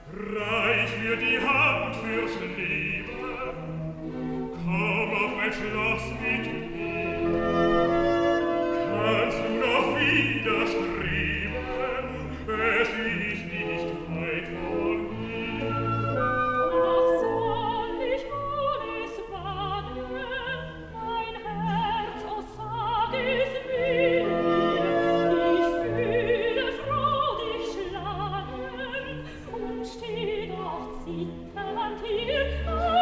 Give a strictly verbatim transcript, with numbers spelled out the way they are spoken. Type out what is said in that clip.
Reich mir die Hand fürs Leben, komm auf mein Schloss mit mir. Kannst du noch widerstreben, es ist nicht weit von mir. Ach, soll ich wohl es wagen, mein Herz, oh, sag es mir. Ich fühle froh dich schlagen und steh doch zitternd hier.